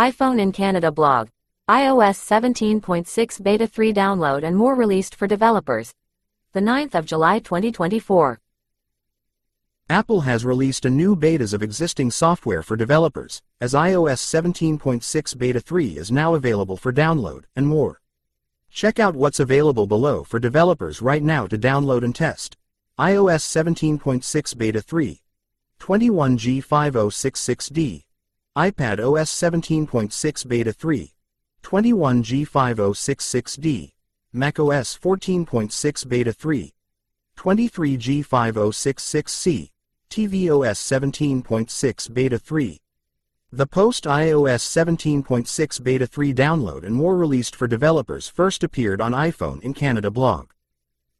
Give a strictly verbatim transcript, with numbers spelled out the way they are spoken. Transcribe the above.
iPhone in Canada blog. iOS seventeen point six Beta three download and more released for developers. The ninth of July twenty twenty-four. Apple has released a new betas of existing software for developers, as iOS seventeen point six Beta three is now available for download, and more. Check out what's available below for developers right now to download and test. iOS seventeen point six Beta three, twenty-one G five oh six six D, iPad O S seventeen point six Beta three, twenty-one G five oh six six D, macOS fourteen point six Beta three, twenty-three G five oh six six C, tvOS seventeen point six Beta three. The post-iOS seventeen point six Beta three download and more released for developers first appeared on iPhone in Canada blog.